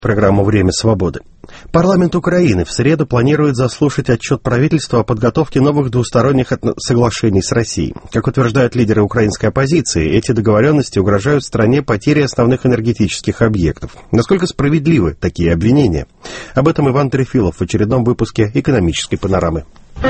Программу «Время свободы». Парламент Украины в среду планирует заслушать отчет правительства о подготовке новых двусторонних соглашений с Россией. Как утверждают лидеры украинской оппозиции, эти договоренности угрожают стране потерей основных энергетических объектов. Насколько справедливы такие обвинения? Об этом Иван Трефилов в очередном выпуске «Экономической панорамы».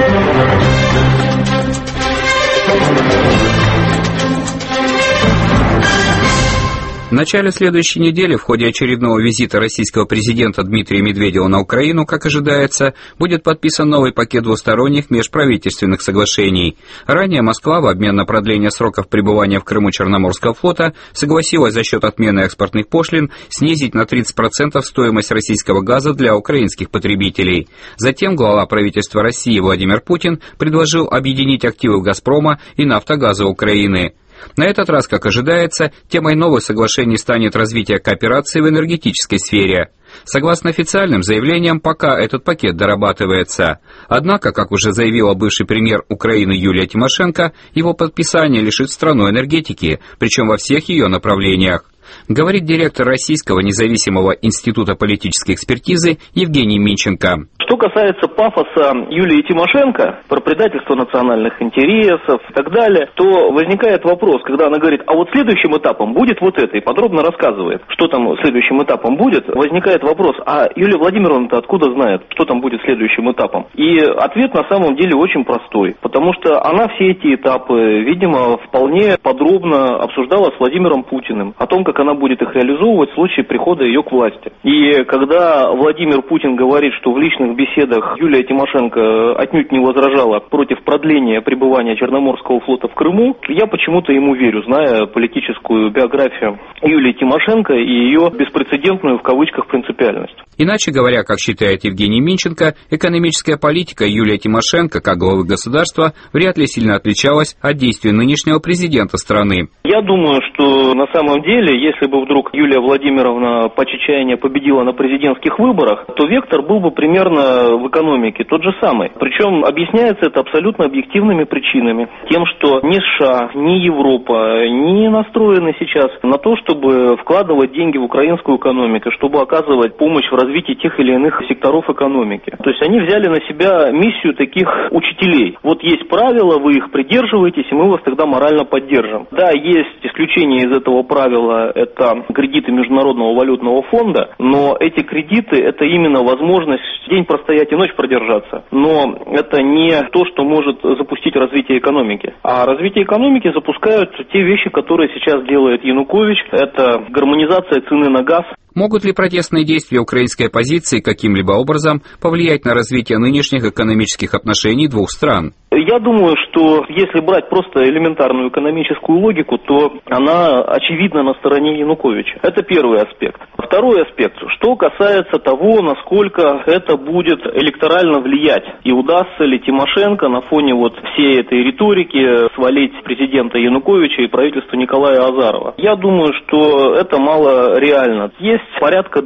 В начале следующей недели в ходе очередного визита российского президента Дмитрия Медведева на Украину, как ожидается, будет подписан новый пакет двусторонних межправительственных соглашений. Ранее Москва в обмен на продление сроков пребывания в Крыму Черноморского флота согласилась за счет отмены экспортных пошлин снизить на 30% стоимость российского газа для украинских потребителей. Затем глава правительства России Владимир Путин предложил объединить активы «Газпрома» и «Нафтогаза» Украины. На этот раз, как ожидается, темой новых соглашений станет развитие кооперации в энергетической сфере. Согласно официальным заявлениям, пока этот пакет дорабатывается. Однако, как уже заявила бывший премьер Украины Юлия Тимошенко, его подписание лишит страну энергетики, причем во всех ее направлениях. Говорит директор Российского независимого института политической экспертизы Евгений Минченко. Что касается пафоса Юлии Тимошенко про предательство национальных интересов и так далее, то возникает вопрос, когда она говорит, а вот следующим этапом будет вот это, и подробно рассказывает, что там следующим этапом будет, возникает вопрос, а Юлия Владимировна-то откуда знает, что там будет следующим этапом? И ответ на самом деле очень простой, потому что она все эти этапы, видимо, вполне подробно обсуждала с Владимиром Путиным, о том, как она будет их реализовывать в случае прихода ее к власти. И когда Владимир Путин говорит, что в личных беседах Юлия Тимошенко отнюдь не возражала против продления пребывания Черноморского флота в Крыму, я почему-то ему верю, зная политическую биографию Юлии Тимошенко и ее беспрецедентную в кавычках принципиальность. Иначе говоря, как считает Евгений Минченко, экономическая политика Юлии Тимошенко как главы государства вряд ли сильно отличалась от действий нынешнего президента страны. Я думаю, что на самом деле, если бы вдруг Юлия Владимировна по чаяния победила на президентских выборах, то вектор был бы примерно в экономике тот же самый. Причем объясняется это абсолютно объективными причинами. Тем, что ни США, ни Европа не настроены сейчас на то, чтобы вкладывать деньги в украинскую экономику, чтобы оказывать помощь в развитии тех или иных секторов экономики. То есть они взяли на себя миссию таких учителей. Вот есть правила, вы их придерживаетесь, и мы вас тогда морально поддержим. Да, есть исключение из этого правила, это кредиты Международного валютного фонда, но эти кредиты, это именно возможность день простоять и ночь продержаться. Но это не то, что может запустить развитие экономики. А развитие экономики запускают те вещи, которые сейчас делает Янукович. Это гармонизация цены на газ. Могут ли протестные действия украинской оппозиции каким-либо образом повлиять на развитие нынешних экономических отношений двух стран? Я думаю, что если брать просто элементарную экономическую логику, то она очевидно на стороне Януковича. Это первый аспект. Второй аспект, что касается того, насколько это будет электорально влиять, и удастся ли Тимошенко на фоне вот всей этой риторики свалить президента Януковича и правительство Николая Азарова. Я думаю, что это мало реально. Есть порядка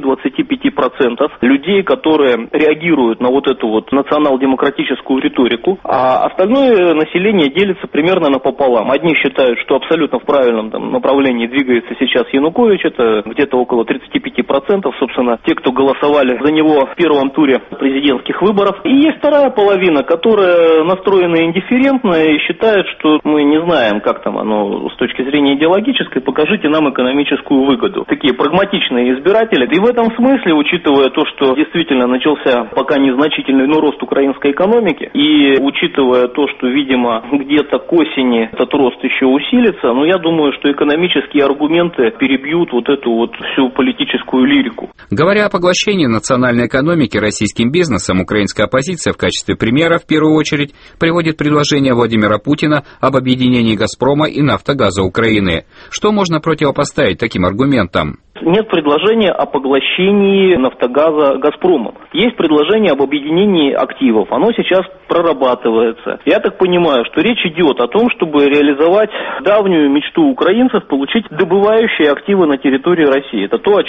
20-25% людей, которые реагируют на вот эту вот национал-демократическую риторику, а остальное население делится примерно напополам. Одни считают, что абсолютно в правильном направлении двигается сейчас Янукович, это где-то около 35%, собственно, те, кто голосовали за него в первом туре президентских выборов. И есть вторая половина, которая настроена индифферентно и считает, что мы не знаем, как там оно с точки зрения идеологической, покажите нам экономическую выгоду. Такие прагматичные избиратели. И в этом смысле, учитывая то, что действительно начался пока незначительный, но рост украинской экономики, и учитывая то, что, видимо, где-то к осени этот рост еще усилится, но я думаю, что экономические аргументы перебьют вот эту вот всю политическую лирику. Говоря о поглощении национальной экономики российским бизнесом, украинская оппозиция в качестве примера, в первую очередь, приводит предложение Владимира Путина об объединении «Газпрома» и «Нафтогаза» Украины. Что можно противопоставить таким аргументам? Нет предложения о поглощении «Нафтогаза» «Газпромом». Есть предложение об объединении активов. Оно сейчас прорабатывается. Я так понимаю, что речь идет о том, чтобы реализовать давнюю мечту украинцев получить добывающие активы на территории России. Это то, о чем они давно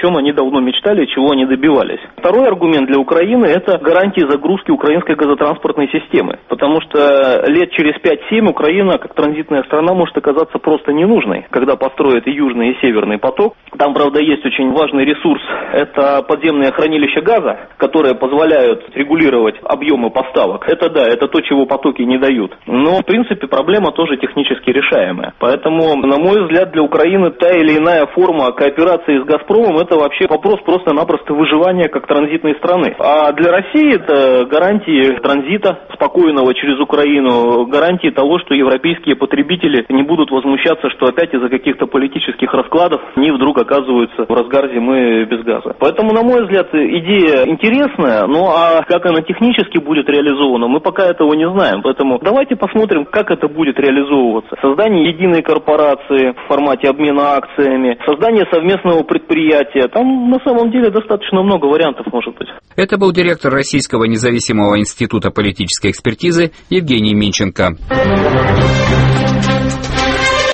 давно мечтали, чего они добивались. Второй аргумент для Украины – это гарантии загрузки украинской газотранспортной системы. Потому что лет через 5-7 Украина, как транзитная страна, может оказаться просто ненужной, когда построят и южный, и северный поток. Там, правда, есть очень важный ресурс – это подземные хранилища газа, которые позволяют регулировать объемы поставок. Это да, это то, чего потоки не дают. Но, в принципе, проблема тоже технически решаемая. Поэтому, на мой взгляд, для Украины та или иная форма кооперации с «Газпромом» – это вообще вопрос просто-напросто выживания как транзитной страны. А для России это гарантии транзита спокойного через Украину, гарантии того, что европейские потребители не будут возмущаться, что опять из-за каких-то политических раскладов они вдруг оказываются в разгар зимы без газа. Поэтому, на мой взгляд, идея интересная, а как она технически будет реализована, мы пока этого не знаем. Поэтому давайте посмотрим, как это будет реализовываться. Создание единой корпорации в формате обмена акциями, создание совместного предприятия. Там на самом деле достаточно много вариантов может быть. Это был директор Российского независимого института политической экспертизы Евгений Минченко.